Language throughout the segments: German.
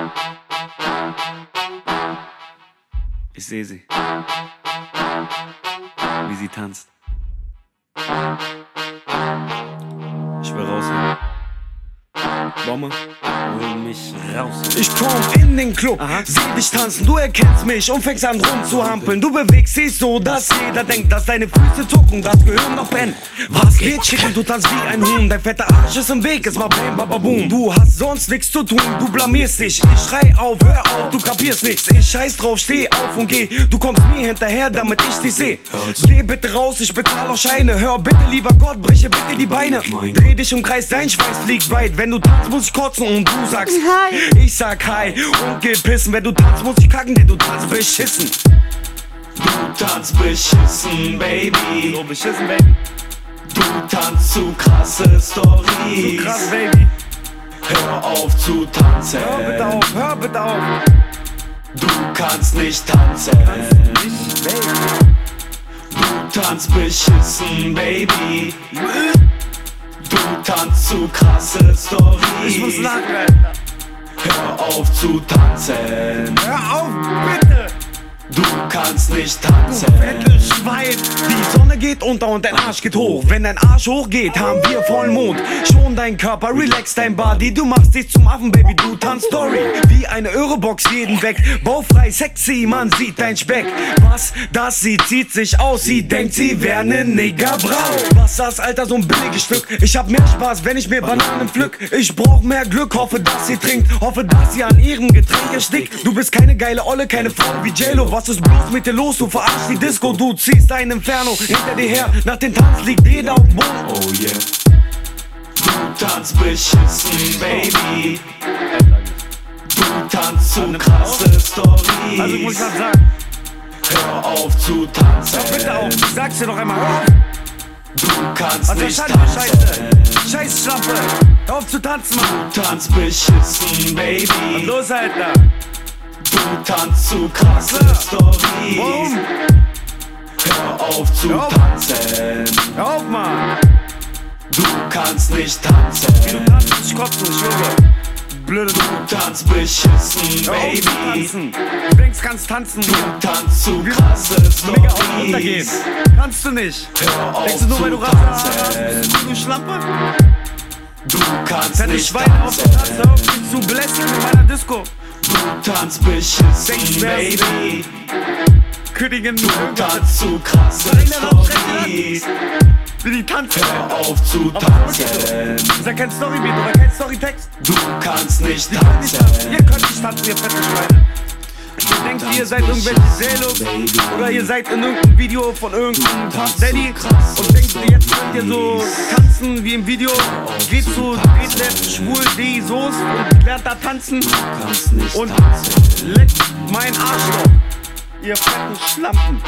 Ich sehe sie, wie sie tanzt. Ich will raus hier. Bombe, hol mich raus. Ich komm in den Club, seh dich tanzen, du erkennst mich und fängst an rumzuhampeln. Du bewegst dich so, dass jeder denkt, dass deine Füße zucken, das Gehirn noch pennt. Was geht, Chicken, du tanzt wie ein Huhn, dein fetter Arsch ist im Weg, es war bam, bababoom. Du hast sonst nichts zu tun, du blamierst dich. Ich schrei auf, hör auf, du kapierst nichts. Ich scheiß drauf, steh auf und geh. Du kommst mir hinterher, damit ich dich seh. Geh bitte raus, ich bezahl auch Scheine. Hör bitte, lieber Gott, breche bitte die Beine. Dreh dich im Kreis, dein Schweiß fliegt weit. Wenn du tanzt, muss ich kotzen und du sagst Hi. Ich sag Hi und geh pissen. Wenn du tanzt, muss ich kacken, denn du tanzt beschissen. Du tanzt beschissen, Baby. So beschissen, Baby. Du tanzt zu krasse Stories. So krass, Baby. Hör auf zu tanzen. Hör bitte auf, hör bitte auf. Du kannst nicht tanzen. Ich, Baby. Du tanzt beschissen, Baby. Du tanzt zu krasse Stories. Ich muss lachen, Alter. Hör auf zu tanzen. Hör auf, bitte. Du kannst nicht tanzen. Fettes Schwein. Die Sonne geht unter und dein Arsch geht hoch. Wenn dein Arsch hochgeht, haben wir Vollmond. Schon dein Körper, relax dein Body. Du machst dich zum Affen, Baby, du tanzt Story. Wie eine Eurobox jeden weg. Baufrei, sexy, man sieht dein Speck. Was das sie zieht sich aus. Sie denkt, sie wär ne Niggerbraut. Was das, Alter, so ein billiges Stück. Ich hab mehr Spaß, wenn ich mir Bananen pflück. Ich brauch mehr Glück, hoffe, dass sie trinkt. Hoffe, dass sie an ihrem Getränk erstickt. Du bist keine geile Olle, keine Frau wie J-Lo. Was ist bloß mit dir los? Du verarschst die Disco, du ziehst dein Inferno hinter dir her. Nach den Tanz liegt jeder auf dem Boden. Oh yeah. Du tanzt beschissen, Baby. Du tanzt zu krasse Stories. Also muss ich was sagen. Hör auf zu tanzen. Hör bitte auf, ich sag's dir noch einmal. Hör auf. Du kannst Was nicht ist das für tanzen. Scheiße? Scheiß Schlampe. Hör auf zu tanzen, Mann. Du tanzt beschissen, Was Baby. los, Alter? Du tanzt zu krasse Stories. Boom. Hör auf zu Hör auf. tanzen. Hör auf, Mann. Du kannst nicht tanzen. Wie du tanzt, ich kotzen, ich schwöre. Blöde Du tanzt beschissen, Hör auf zu Baby. tanzen. Du denkst, kannst tanzen. Du tanzt zu Wie krasse mega auf und runter gehen. Stories. Kannst du nicht. Hör auf Denkst du nur, weil du zu Rasse hast, tanzen. du Schlampe? Du kannst Fette nicht Schweine auf der Tanz, hör tanzen. auf mich zu belästigen in meiner Disco. Du tanzt beschissen, Denkst, wer ist Baby. Königin, Du tanzt zu krasse Stories. wie die tanzen. Hör auf zu tanzen. Ist ja kein Storybeat oder kein Storytext. Du kannst nicht Ihr könnt nicht tanzen, tanzen. ihr könnt nicht tanzen, ihr fette Schweine. Ihr denkt, ihr seid irgendwelche Selos oder ihr seid in irgendeinem Video von irgendeinem Puff Daddy und denkt, jetzt könnt ihr so tanzen wie im Video. Geht zu DZ, schwul, D, Soße und lernt da tanzen Kannst nicht und tanzen. leckt mein Arschloch. Ihr fetten Schlampen.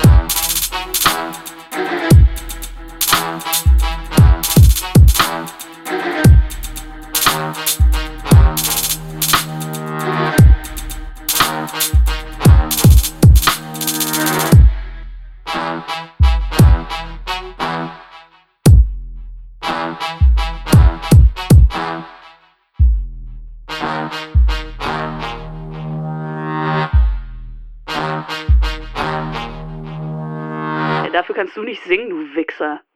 Dafür kannst du nicht singen, du Wichser.